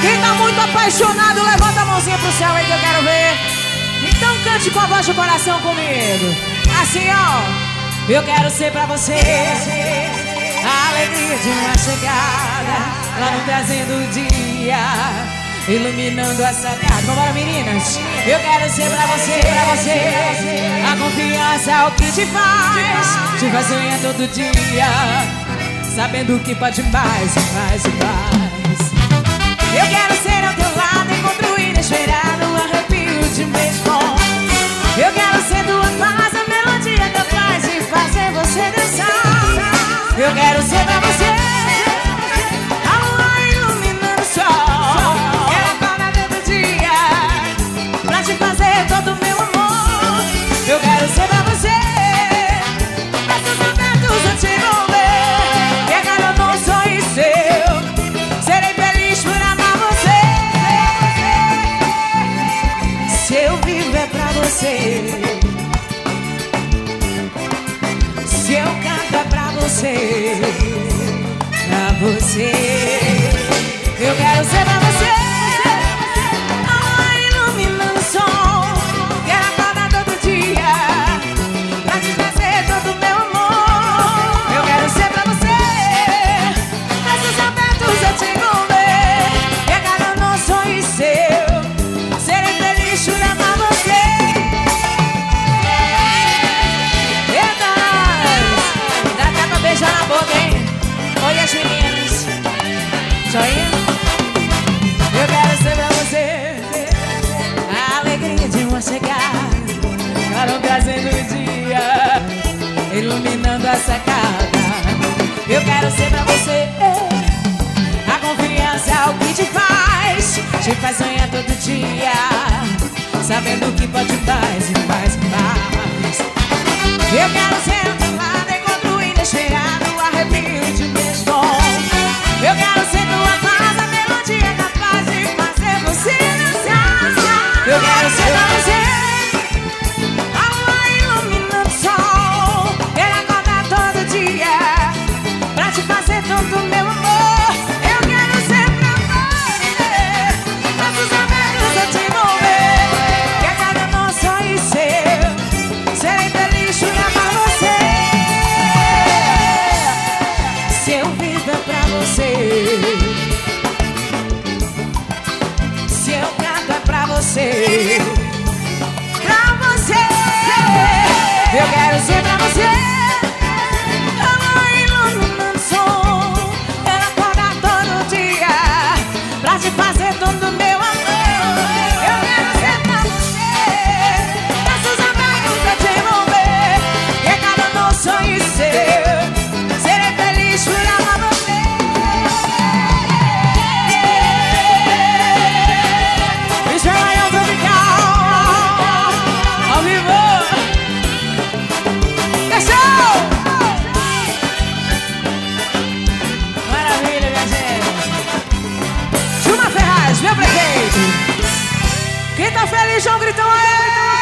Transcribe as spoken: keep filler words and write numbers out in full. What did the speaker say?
Quem tá muito apaixonado, levanta a mãozinha pro céu aí que eu quero ver. Então cante com a voz do coração comigo. Assim, ó. Eu quero ser pra você a alegria de uma chegada, lá no trazendo o dia, iluminando a sacada. Vambora, meninas. Eu quero ser pra você, pra você a confiança é o que te faz, te faz sonhar todo dia, sabendo que pode mais, mais e mais. Eu quero ser ao teu lado, encontro inesperado, arrepio de mesmo. Eu quero ser tua paz, a melodia capaz de fazer você dançar. Eu quero ser pra você a lua iluminando o sol, quero acordar todo dia pra te fazer todo o meu amor. Eu quero ser pra você esses momentos eu te envolver, que cada um sonho seu, serei feliz por amar você. Se eu vivo é pra você, se eu canto é pra você, pra você. Eu quero ser pra você a lua iluminando o sol, quero acordar todo dia pra te fazer todo o meu amor. Eu quero ser pra você esses abertos eu te envolver, que a cada um sonho seu, serei feliz por amar você. Eita, dá até pra beijar na boca, hein? Olha as meninas, joinha. Eu quero ser pra você a alegria de uma chegada, claro trazendo o dia, iluminando a sacada. Eu quero ser pra você a confiança é o que te faz, te faz sonhar todo dia, sabendo que pode mais e mais e mais. Eu quero ser ao teu lado, encontro inesperado, arrepio de mesmo. Eu quero ser tua paz, a melodia capaz de fazer você dançar. Eu quero ser pra você a lua iluminando o sol, quero acordar todo dia pra te fazer todo o meu amor. Eu quero ser pra você nossos abertos eu te envolver, que a cada nós sonho seu, serei feliz por amar você. Se eu vivo é pra você, se eu canto é pra você, pra você. Eu quero ser pra você a lua iluminando o sol, quero acordar todo dia pra te fazer todo o meu amor. Eu quero ser pra você nossos abertos eu te envolver, que cada novo sonho seu, serei feliz por amar você. Israel Tropical ao vivo. Deixou! Maravilha, minha gente. Gilmar Ferraz, meu prefeito. Quem tá feliz, João Gritão aí.